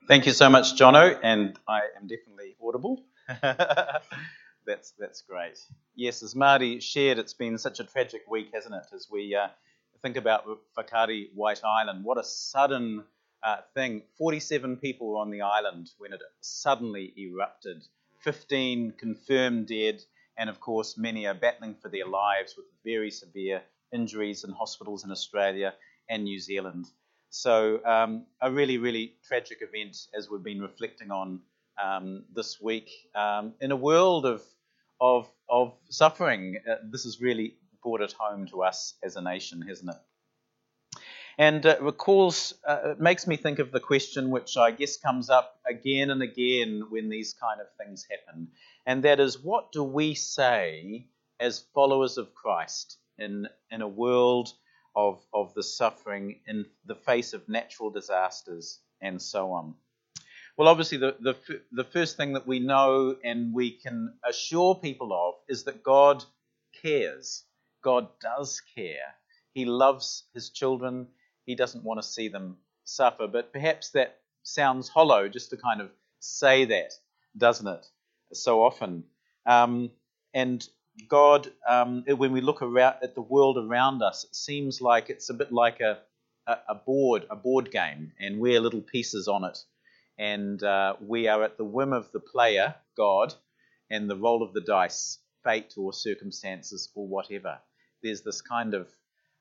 Thank you so much, Jono, and I am definitely audible. That's great. Yes, as Marty shared, it's been such a tragic week, hasn't it? As we think about Whakaari White Island, what a sudden thing. 47 people were on the island when it suddenly erupted. 15 confirmed dead, and of course many are battling for their lives with very severe injuries in hospitals in Australia and New Zealand. So a really, really tragic event as we've been reflecting on this week. In a world of suffering, this has really brought it home to us as a nation, hasn't it? And it makes me think of the question which I guess comes up again and again when these kind of things happen. And that is, what do we say as followers of Christ in a world of the suffering in the face of natural disasters and so on? Well, obviously, the first thing that we know and we can assure people of is that God cares. God does care. He loves his children. He doesn't want to see them suffer. But perhaps that sounds hollow just to kind of say that, doesn't it? So often. And God, when we look around at the world around us, it seems like it's a bit like a board game, and we're little pieces on it. And we are at the whim of the player, God, and the roll of the dice, fate or circumstances or whatever. There's this kind of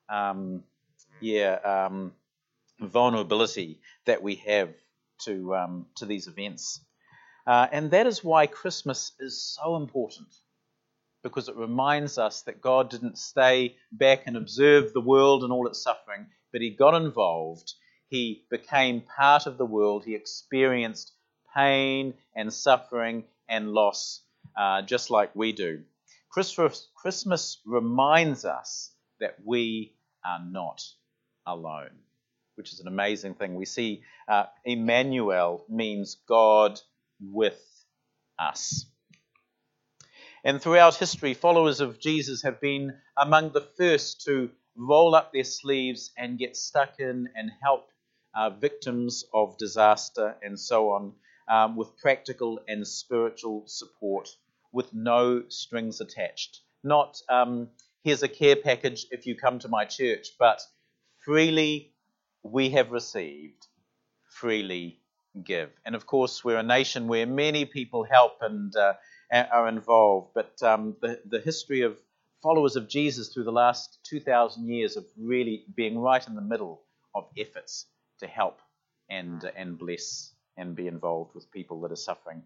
vulnerability that we have to these events. And that is why Christmas is so important, because it reminds us that God didn't stay back and observe the world and all its suffering, but he got involved. He became part of the world. He experienced pain and suffering and loss, just like we do. Christmas reminds us that we are not alone, which is an amazing thing. We see Emmanuel means God with us. And throughout history, followers of Jesus have been among the first to roll up their sleeves and get stuck in and help victims of disaster and so on with practical and spiritual support with no strings attached. Not, here's a care package if you come to my church, but freely we have received, freely give. And of course, we're a nation where many people help and are involved, but the history of followers of Jesus through the last 2,000 years of really being right in the middle of efforts to help and bless and be involved with people that are suffering.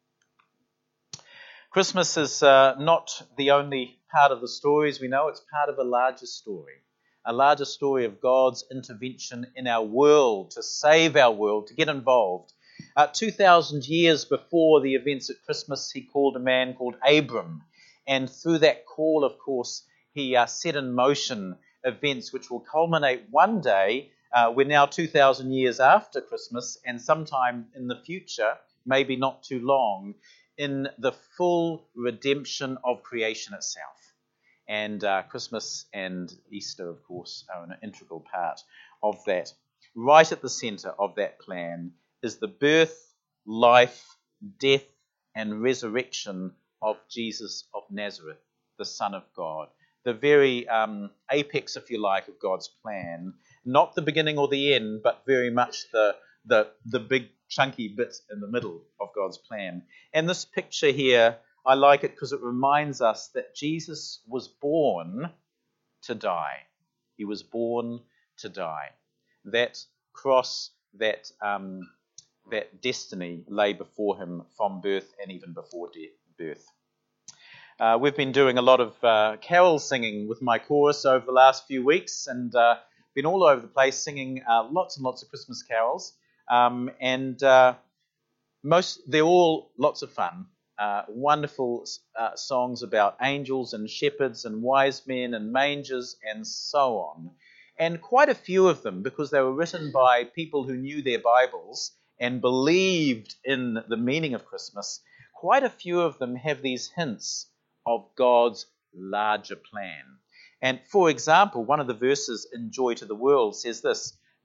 Christmas is not the only part of the story, as we know. It's part of a larger story of God's intervention in our world, to save our world, to get involved. 2,000 years before the events at Christmas, he called a man called Abram. And through that call, of course, he set in motion events which will culminate one day. We're now 2,000 years after Christmas, and sometime in the future, maybe not too long, in the full redemption of creation itself. And Christmas and Easter, of course, are an integral part of that. Right at the centre of that plan is the birth, life, death, and resurrection of Jesus of Nazareth, the Son of God. The very apex, if you like, of God's plan. Not the beginning or the end, but very much the big chunky bit in the middle of God's plan. And this picture here, I like it because it reminds us that Jesus was born to die. He was born to die. That cross, that destiny lay before him from birth and even before birth. We've been doing a lot of carol singing with my chorus over the last few weeks, and been all over the place singing lots and lots of Christmas carols. They're all lots of fun. Wonderful songs about angels and shepherds and wise men and mangers and so on. And quite a few of them, because they were written by people who knew their Bibles and believed in the meaning of Christmas, quite a few of them have these hints of God's larger plan. And for example, one of the verses in Joy to the World says this: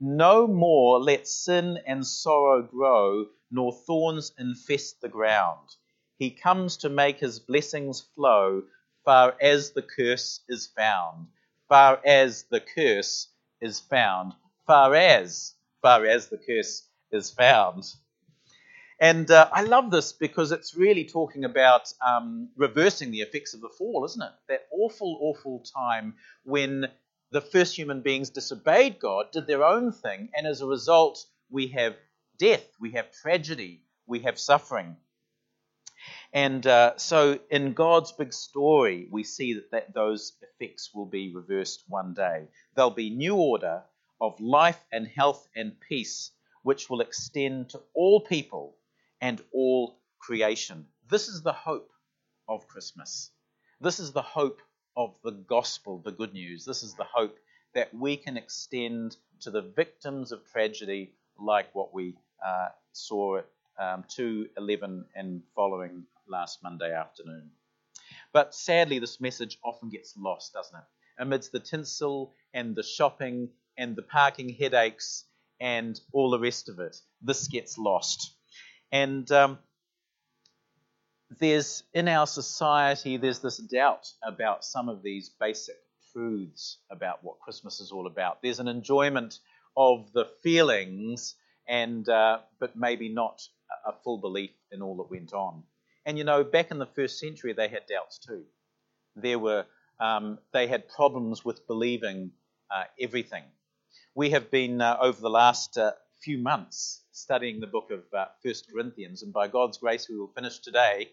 No more let sin and sorrow grow, nor thorns infest the ground. He comes to make his blessings flow, far as the curse is found. Far as the curse is found. Far as the curse is found. And I love this because it's really talking about reversing the effects of the fall, isn't it? That awful, awful time when the first human beings disobeyed God, did their own thing, and as a result, we have death, we have tragedy, we have suffering. And so in God's big story, we see that those effects will be reversed one day. There'll be new order of life and health and peace, which will extend to all people and all creation. This is the hope of Christmas. This is the hope of the gospel, the good news. This is the hope that we can extend to the victims of tragedy like what we saw at 2:11 and following last Monday afternoon. But sadly, this message often gets lost, doesn't it? Amidst the tinsel and the shopping and the parking headaches and all the rest of it, this gets lost. And in our society, there's this doubt about some of these basic truths about what Christmas is all about. There's an enjoyment of the feelings, but maybe not a full belief in all that went on. And you know, back in the first century, they had doubts too. They had problems with believing everything. We have been over the last few months studying the book of 1 Corinthians, and by God's grace we will finish today.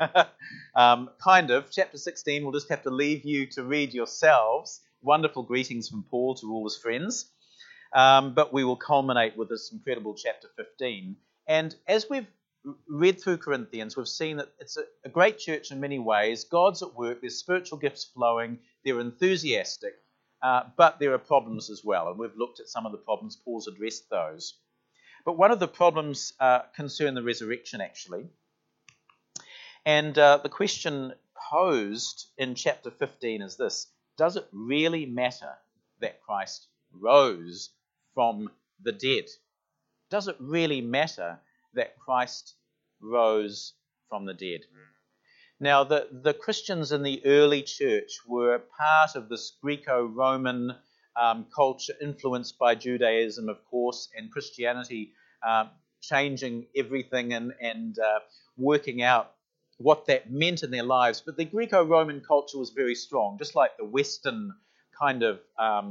Chapter 16, we'll just have to leave you to read yourselves. Wonderful greetings from Paul to all his friends. But we will culminate with this incredible chapter 15. And as we've read through Corinthians, we've seen that it's a great church in many ways. God's at work, there's spiritual gifts flowing, they're enthusiastic, but there are problems as well. And we've looked at some of the problems, Paul's addressed those. But one of the problems concern the resurrection, actually. And the question posed in chapter 15 is this: does it really matter that Christ rose from the dead? Does it really matter that Christ rose from the dead? Now, the Christians in the early church were part of this Greco-Roman culture influenced by Judaism, of course, and Christianity changing everything and working out what that meant in their lives. But the Greco-Roman culture was very strong, just like the Western kind of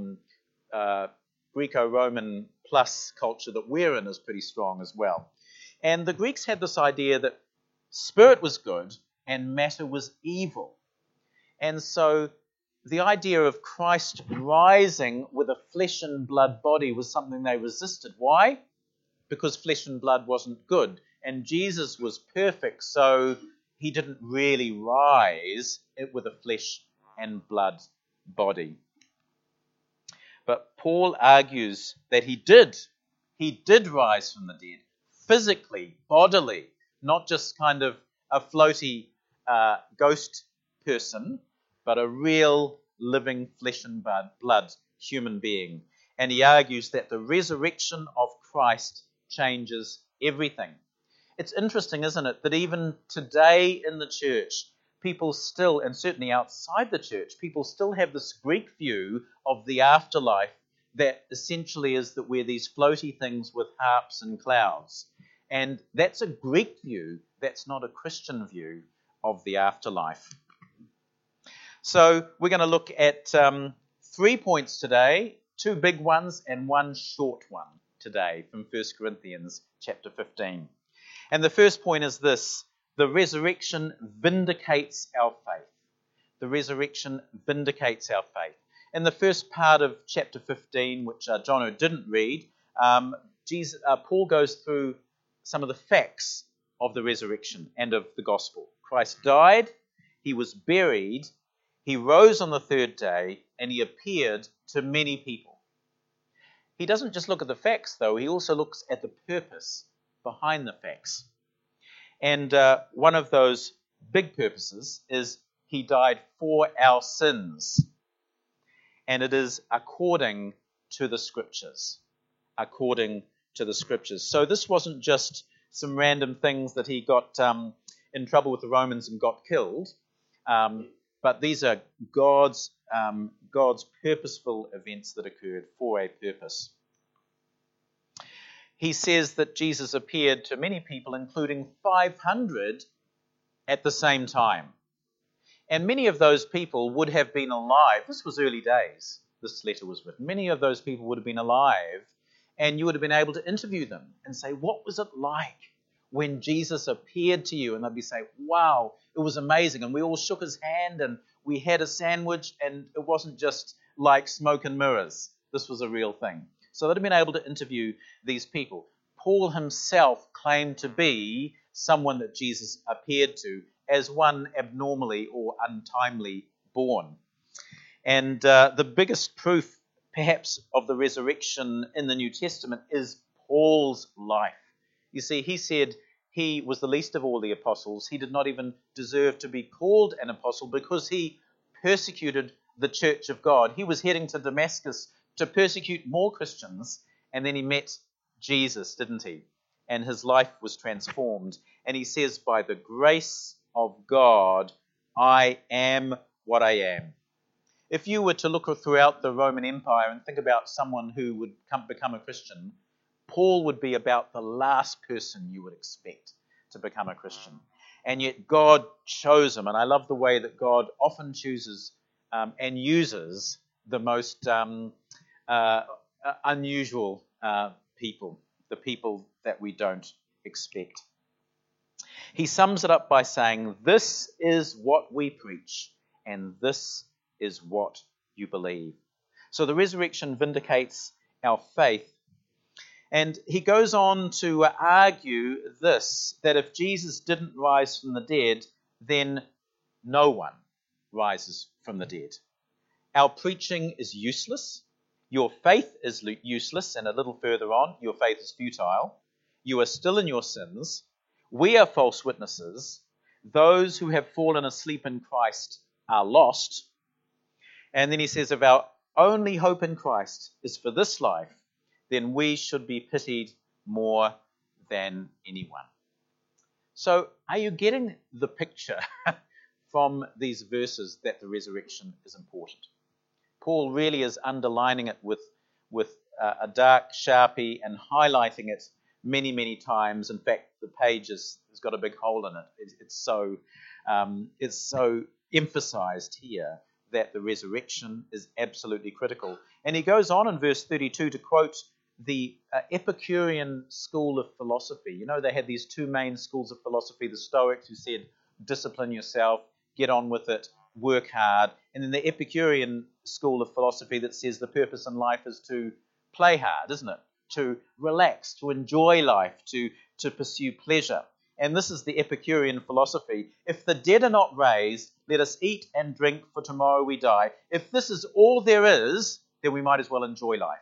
Greco-Roman plus culture that we're in is pretty strong as well. And the Greeks had this idea that spirit was good and matter was evil. And so the idea of Christ rising with a flesh and blood body was something they resisted. Why? Because flesh and blood wasn't good. And Jesus was perfect, so he didn't really rise with a flesh and blood body. But Paul argues that he did rise from the dead, physically, bodily, not just kind of a floaty ghost person, but a real living flesh and blood human being. And he argues that the resurrection of Christ changes everything. It's interesting, isn't it, that even today in the church, people still, and certainly outside the church, people still have this Greek view of the afterlife that essentially is that we're these floaty things with harps and clouds. And that's a Greek view, that's not a Christian view of the afterlife. So we're going to look at 3 points today, 2 big ones and 1 short one today from 1 Corinthians chapter 15. And the first point is this: the resurrection vindicates our faith. The resurrection vindicates our faith. In the first part of chapter 15, which Jono didn't read, Paul goes through some of the facts of the resurrection and of the gospel. Christ died, he was buried, he rose on the third day, and he appeared to many people. He doesn't just look at the facts, though, he also looks at the purpose behind the facts. And one of those big purposes is he died for our sins. And it is according to the Scriptures. according to the Scriptures. So this wasn't just some random things that he got in trouble with the Romans and got killed, but these are God's purposeful events that occurred for a purpose. He says that Jesus appeared to many people, including 500 at the same time. And many of those people would have been alive. This was early days. This letter was written. Many of those people would have been alive, and you would have been able to interview them and say, what was it like when Jesus appeared to you? And they'd be saying, wow, it was amazing. And we all shook his hand and we had a sandwich, and it wasn't just like smoke and mirrors. This was a real thing. So they'd have been able to interview these people. Paul himself claimed to be someone that Jesus appeared to as one abnormally or untimely born. And the biggest proof, perhaps, of the resurrection in the New Testament is Paul's life. You see, he said he was the least of all the apostles. He did not even deserve to be called an apostle because he persecuted the church of God. He was heading to Damascus to persecute more Christians, and then he met Jesus, didn't he? And his life was transformed. And he says, by the grace of God, I am what I am. If you were to look throughout the Roman Empire and think about someone who would become a Christian, Paul would be about the last person you would expect to become a Christian. And yet God chose him. And I love the way that God often chooses and uses the most unusual people, the people that we don't expect. He sums it up by saying, this is what we preach, and this is what you believe. So the resurrection vindicates our faith. And he goes on to argue this, that if Jesus didn't rise from the dead, then no one rises from the dead. Our preaching is useless. Your faith is useless. And a little further on, your faith is futile. You are still in your sins. We are false witnesses. Those who have fallen asleep in Christ are lost. And then he says, if our only hope in Christ is for this life, then we should be pitied more than anyone. So are you getting the picture from these verses that the resurrection is important? Paul really is underlining it with a dark Sharpie and highlighting it many, many times. In fact, the page has got a big hole in it. It's so emphasized here that the resurrection is absolutely critical. And he goes on in verse 32 to quote the Epicurean school of philosophy. You know, they had these two main schools of philosophy, the Stoics who said, discipline yourself, get on with it, work hard. And then the Epicurean school of philosophy that says the purpose in life is to play hard, isn't it? To relax, to enjoy life, to pursue pleasure. And this is the Epicurean philosophy. If the dead are not raised, let us eat and drink, for tomorrow we die. If this is all there is, then we might as well enjoy life.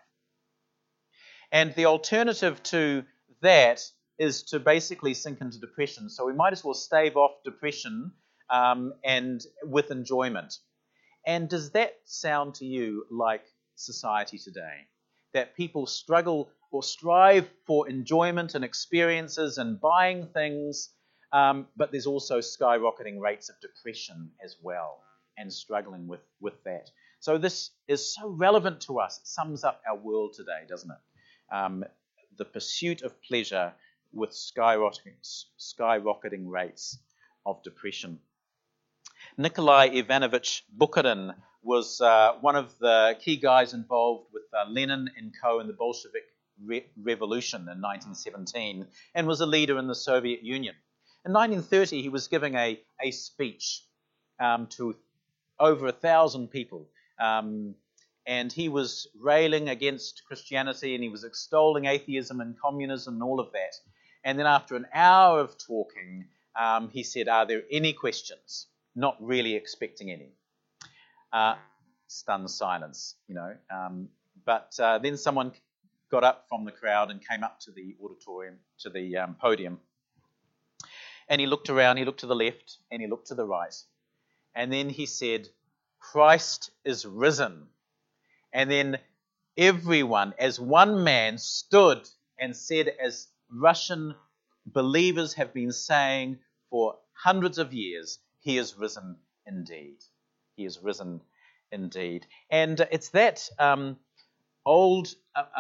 And the alternative to that is to basically sink into depression. So we might as well stave off depression and with enjoyment. And does that sound to you like society today? That people struggle or strive for enjoyment and experiences and buying things, but there's also skyrocketing rates of depression as well and struggling with that. So this is so relevant to us. It sums up our world today, doesn't it? The pursuit of pleasure with skyrocketing rates of depression. Nikolai Ivanovich Bukharin was one of the key guys involved with Lenin and co. in the Bolshevik Revolution in 1917 and was a leader in the Soviet Union. In 1930, he was giving a speech to over 1,000 people. And he was railing against Christianity, and he was extolling atheism and communism and all of that. And then after an hour of talking, he said, are there any questions? Not really expecting any. Stunned silence, you know. But then someone got up from the crowd and came up to the auditorium, to the podium. And he looked around, he looked to the left, and he looked to the right. And then he said, Christ is risen. And then everyone, as one man, stood and said, as Russian believers have been saying for hundreds of years, he is risen indeed. He is risen indeed. And it's that old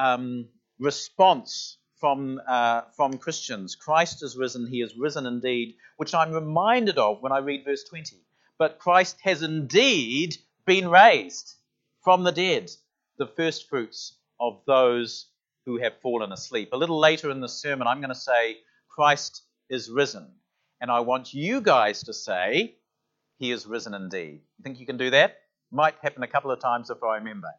response from Christians, Christ is risen, he is risen indeed, which I'm reminded of when I read verse 20. But Christ has indeed been raised from the dead, the first fruits of those who have fallen asleep. A little later in the sermon, I'm going to say, Christ is risen. And I want you guys to say, he is risen indeed. You think you can do that? Might happen a couple of times if I remember.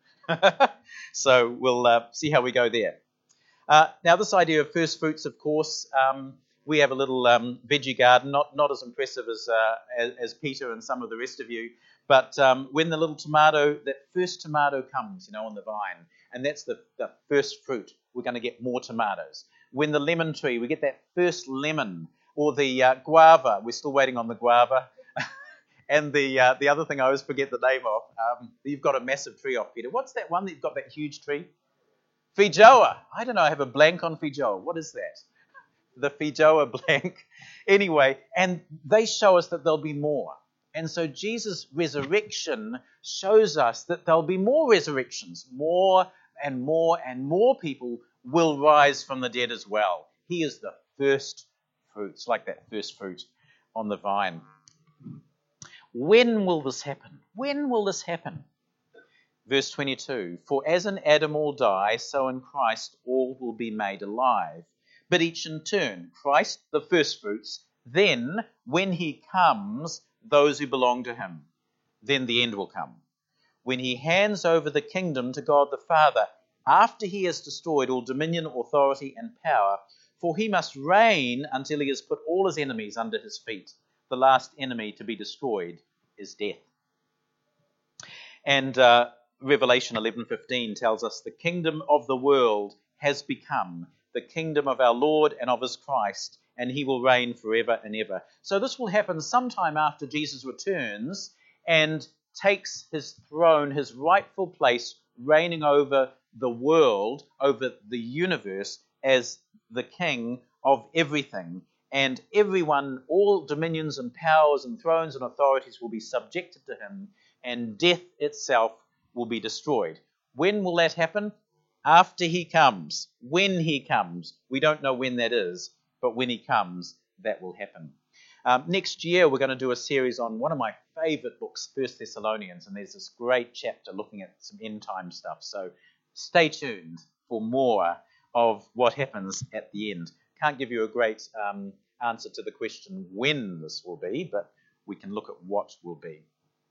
So we'll see how we go there. Now, this idea of first fruits, of course, we have a little veggie garden, not as impressive as Peter and some of the rest of you, but when the little tomato, that first tomato comes, on the vine, and that's the first fruit, we're going to get more tomatoes. When the lemon tree, we get that first lemon, or the guava, we're still waiting on the guava, and the other thing I always forget the name of, you've got a massive tree off, Peter. What's that one that you've got, that huge tree? Feijoa. I don't know, I have a blank on feijoa. What is that? The feijoa blank. Anyway, and they show us that there'll be more. And so Jesus' resurrection shows us that there'll be more resurrections. More and more and more people will rise from the dead as well. He is the first fruits, like that first fruit on the vine. When will this happen? When will this happen? Verse 22, for as in Adam all die, so in Christ all will be made alive. But each in turn, Christ the firstfruits, then when he comes, those who belong to him. Then the end will come. When he hands over the kingdom to God the Father, after he has destroyed all dominion, authority, and power, for he must reign until he has put all his enemies under his feet. The last enemy to be destroyed is death. And Revelation 11:15 tells us the kingdom of the world has become the kingdom of our Lord and of his Christ, and he will reign forever and ever. So this will happen sometime after Jesus returns and takes his throne, his rightful place, reigning over the world, over the universe, as the king of everything. And everyone, all dominions and powers and thrones and authorities will be subjected to him, and death itself will be destroyed. When will that happen? After he comes. When he comes. We don't know when that is, but when he comes, that will happen. Next year, we're going to do a series on one of my favorite books, 1 Thessalonians, and there's this great chapter looking at some end-time stuff. So stay tuned for more of what happens at the end. Can't give you a great answer to the question when this will be, but we can look at what will be.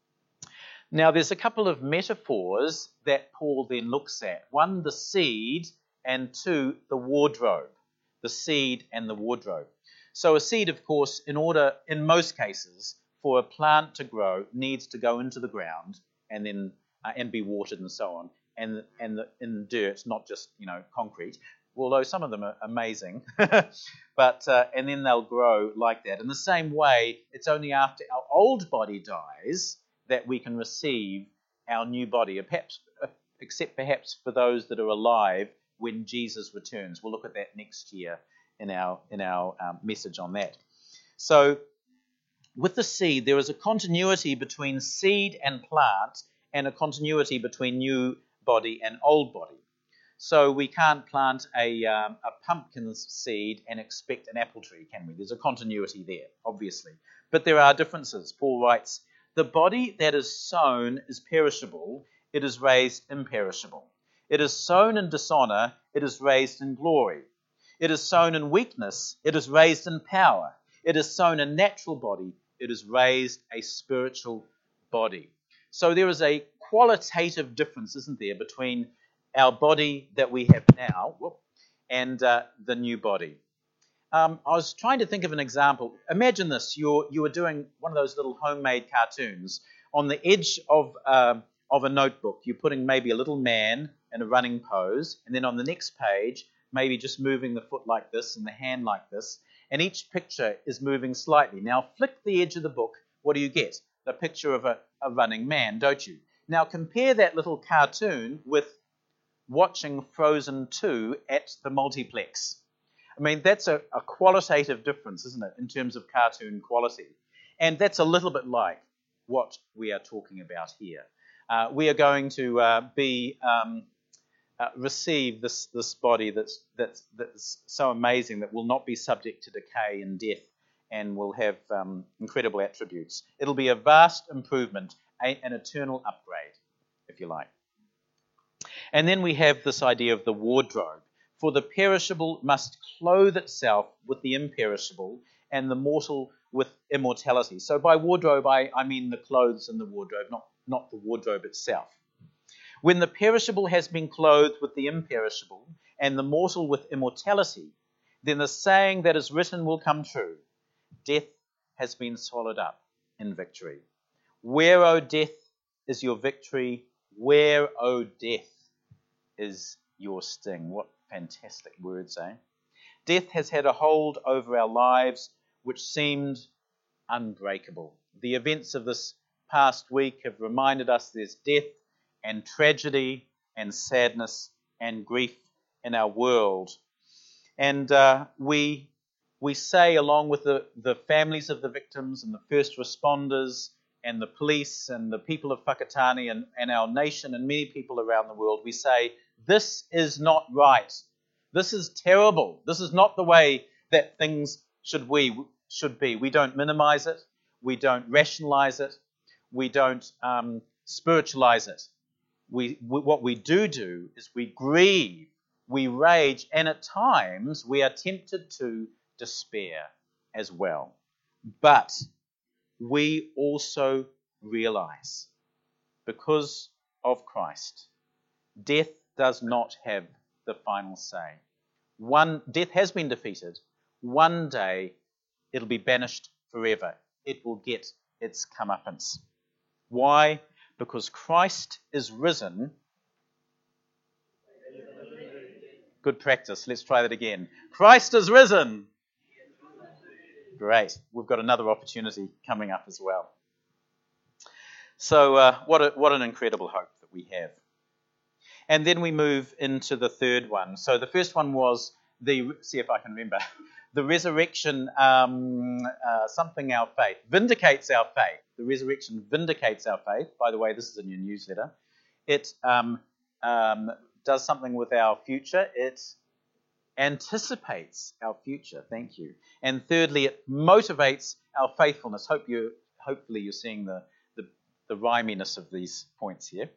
Now, there's a couple of metaphors that Paul then looks at. One, the seed, and two, the wardrobe. The seed and the wardrobe. So a seed, of course, in most cases, for a plant to grow, needs to go into the ground and then and be watered and so on, and in dirt, not just concrete. Although some of them are amazing, but and then they'll grow like that. In the same way, it's only after our old body dies that we can receive our new body, except perhaps for those that are alive when Jesus returns. We'll look at that next year in our message on that. So with the seed, there is a continuity between seed and plant, and a continuity between new body and old body. So we can't plant a pumpkin seed and expect an apple tree, can we? There's a continuity there, obviously. But there are differences. Paul writes, the body that is sown is perishable, it is raised imperishable. It is sown in dishonor, it is raised in glory. It is sown in weakness, it is raised in power. It is sown a natural body, it is raised a spiritual body. So there is a qualitative difference, isn't there, between our body that we have now and the new body. I was trying to think of an example. Imagine this: you were doing one of those little homemade cartoons. On the edge of a notebook, you're putting maybe a little man in a running pose, and then on the next page, maybe just moving the foot like this and the hand like this, and each picture is moving slightly. Now, flick the edge of the book. What do you get? The picture of a running man, don't you? Now, compare that little cartoon with watching Frozen 2 at the multiplex. I mean, that's a qualitative difference, isn't it, in terms of cartoon quality? And that's a little bit like what we are talking about here. We are going to receive this body that's so amazing that will not be subject to decay and death and will have incredible attributes. It'll be a vast improvement, an eternal upgrade, if you like. And then we have this idea of the wardrobe. For the perishable must clothe itself with the imperishable, and the mortal with immortality. So by wardrobe, I mean the clothes in the wardrobe, not the wardrobe itself. When the perishable has been clothed with the imperishable, and the mortal with immortality, then the saying that is written will come true. Death has been swallowed up in victory. Where, O death, is your victory? Where, O death, is your sting? What fantastic words, eh? Death has had a hold over our lives which seemed unbreakable. The events of this past week have reminded us there's death and tragedy and sadness and grief in our world. And we say, along with the families of the victims and the first responders and the police and the people of Whakatane and our nation and many people around the world, we say, this is not right. This is terrible. This is not the way that things should be. We don't minimize it. We don't rationalize it. We don't spiritualize it. What we do is we grieve, we rage, and at times we are tempted to despair as well. But we also realize, because of Christ, death does not have the final say. Death has been defeated. One day it'll be banished forever. It will get its comeuppance. Why? Because Christ is risen. Good practice. Let's try that again. Christ is risen. Great. We've got another opportunity coming up as well. So what an incredible hope that we have. And then we move into the third one. So the first one was see if I can remember, the resurrection, something our faith, vindicates our faith. The resurrection vindicates our faith. By the way, this is in your newsletter. It does something with our future. It anticipates our future. Thank you. And thirdly, it motivates our faithfulness. Hopefully you're seeing the rhyminess of these points here.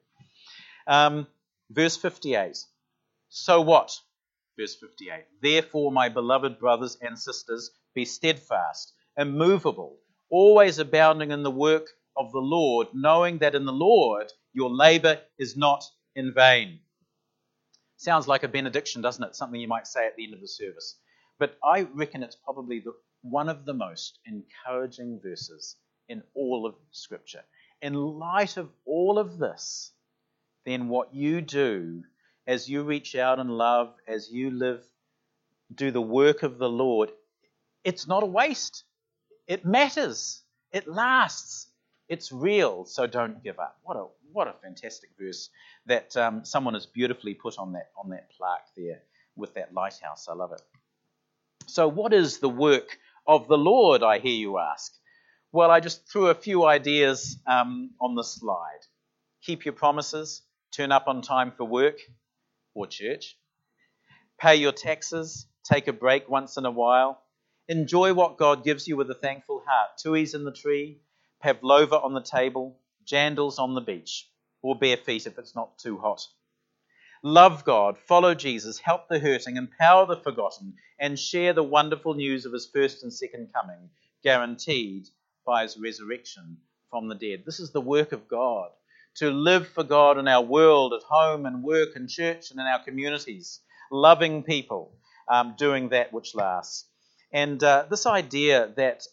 Verse 58. So what? Verse 58. Therefore, my beloved brothers and sisters, be steadfast, immovable, always abounding in the work of the Lord, knowing that in the Lord your labor is not in vain. Sounds like a benediction, doesn't it? Something you might say at the end of the service. But I reckon it's probably one of the most encouraging verses in all of Scripture. In light of all of this, then what you do as you reach out in love, as you do the work of the Lord, it's not a waste. It matters. It lasts. It's real, so don't give up. What a fantastic verse that someone has beautifully put on that plaque there with that lighthouse. I love it. So what is the work of the Lord, I hear you ask? Well, I just threw a few ideas on the slide. Keep your promises. Turn up on time for work or church. Pay your taxes. Take a break once in a while. Enjoy what God gives you with a thankful heart. Tui's in the tree. Pavlova on the table. Jandals on the beach. Or bare feet if it's not too hot. Love God. Follow Jesus. Help the hurting. Empower the forgotten. And share the wonderful news of his first and second coming, guaranteed by his resurrection from the dead. This is the work of God. To live for God in our world, at home and work and church and in our communities, loving people, doing that which lasts. And this idea that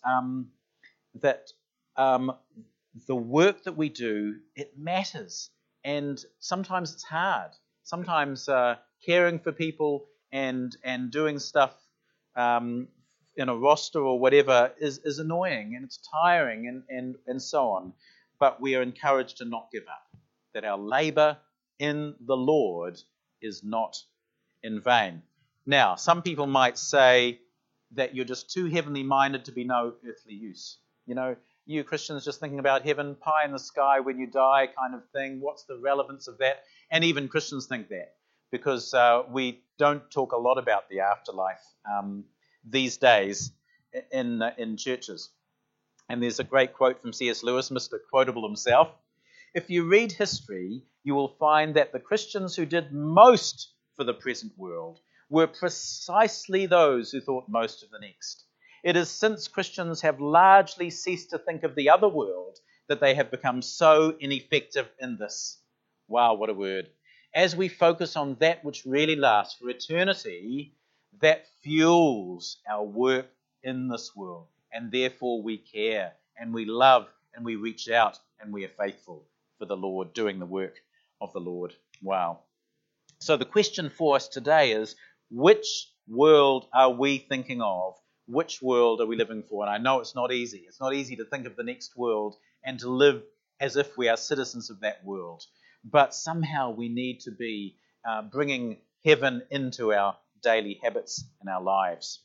the work that we do, it matters. And sometimes it's hard. Sometimes caring for people and doing stuff in a roster or whatever is annoying and it's tiring and so on. But we are encouraged to not give up, that our labour in the Lord is not in vain. Now, some people might say that you're just too heavenly minded to be no earthly use. You know, you Christians just thinking about heaven, pie in the sky when you die kind of thing. What's the relevance of that? And even Christians think that, because we don't talk a lot about the afterlife these days in churches. And there's a great quote from C.S. Lewis, Mr. Quotable himself. If you read history, you will find that the Christians who did most for the present world were precisely those who thought most of the next. It is since Christians have largely ceased to think of the other world that they have become so ineffective in this. Wow, what a word. As we focus on that which really lasts for eternity, that fuels our work in this world. And therefore we care and we love and we reach out and we are faithful for the Lord, doing the work of the Lord. Wow. So the question for us today is, which world are we thinking of? Which world are we living for? And I know it's not easy. It's not easy to think of the next world and to live as if we are citizens of that world. But somehow we need to be bringing heaven into our daily habits and our lives.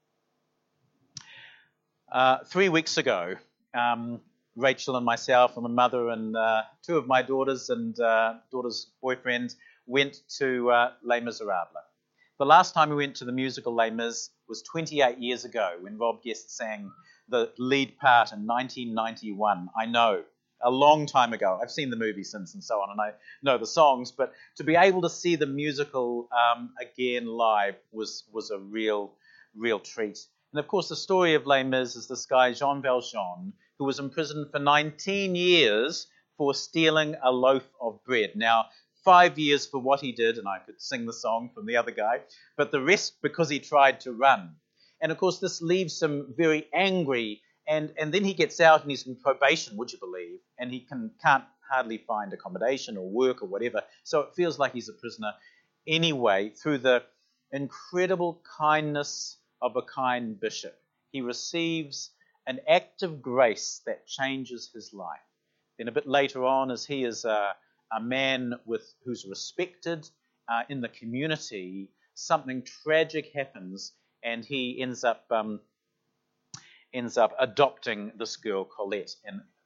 3 weeks ago, Rachel and myself and my mother and two of my daughters and daughter's boyfriend went to Les Miserables. The last time we went to the musical Les Mis was 28 years ago when Rob Guest sang the lead part in 1991. I know, a long time ago. I've seen the movie since and so on, and I know the songs, but to be able to see the musical again live was a real treat. And of course, the story of Les Mis is this guy, Jean Valjean, who was imprisoned for 19 years for stealing a loaf of bread. Now, 5 years for what he did, and I could sing the song from the other guy, but the rest because he tried to run. And of course, this leaves him very angry, and then he gets out and he's in probation, would you believe, and he can't hardly find accommodation or work or whatever, so it feels like he's a prisoner. Anyway, through the incredible kindness of a kind bishop, he receives an act of grace that changes his life. Then a bit later on, as he is a man who's respected in the community, something tragic happens, and he ends up adopting this girl Cosette,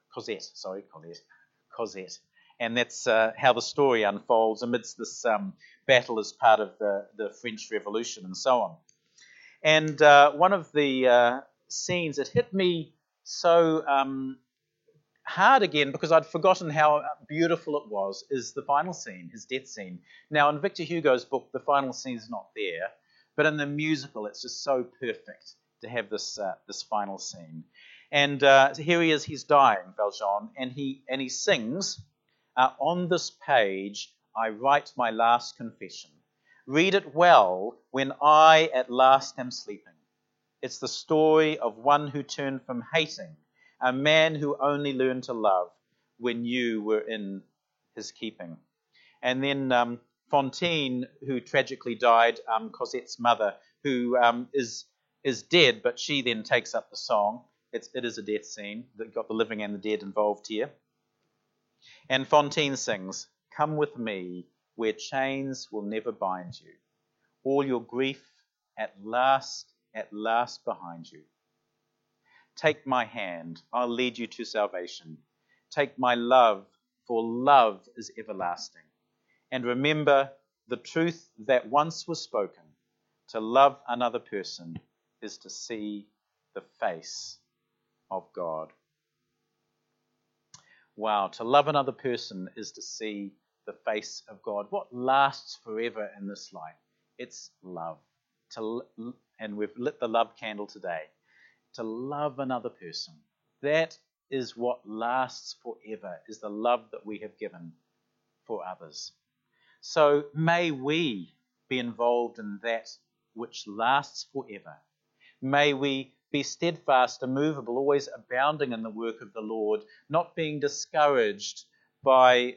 and that's how the story unfolds amidst this battle as part of the French Revolution and so on. And one of the scenes that hit me so hard again, because I'd forgotten how beautiful it was, is the final scene, his death scene. Now, in Victor Hugo's book, the final scene is not there, but in the musical, it's just so perfect to have this final scene. And here he is, he's dying, Valjean, and he sings, on this page, I write my last confession. Read it well when I at last am sleeping. It's the story of one who turned from hating, a man who only learned to love when you were in his keeping. And then Fantine, who tragically died, Cosette's mother, who is dead, but she then takes up the song. It is a death scene that got the living and the dead involved here. And Fantine sings, come with me where chains will never bind you. All your grief at last behind you. Take my hand, I'll lead you to salvation. Take my love, for love is everlasting. And remember the truth that once was spoken, to love another person is to see the face of God. Wow, to love another person is to see the face of God. What lasts forever in this life? It's love. And we've lit the love candle today. To love another person. That is what lasts forever, is the love that we have given for others. So may we be involved in that which lasts forever. May we be steadfast, immovable, always abounding in the work of the Lord, not being discouraged by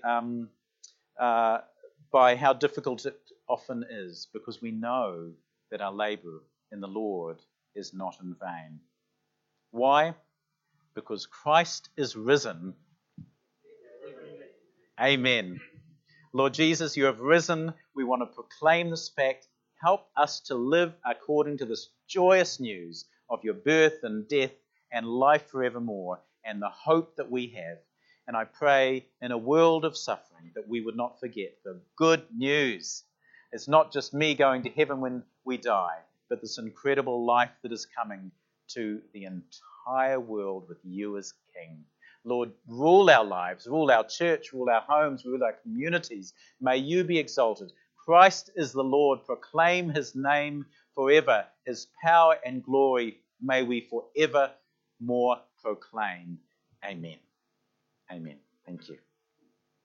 how difficult it often is, because we know that our labour in the Lord is not in vain. Why? Because Christ is risen. Amen. Lord Jesus, you have risen. We want to proclaim this fact. Help us to live according to this joyous news of your birth and death and life forevermore and the hope that we have. And I pray in a world of suffering that we would not forget the good news. It's not just me going to heaven when we die, but this incredible life that is coming to the entire world with you as King. Lord, rule our lives, rule our church, rule our homes, rule our communities. May you be exalted. Christ is the Lord. Proclaim his name forever. His power and glory may we forever more proclaim. Amen. Amen. Thank you.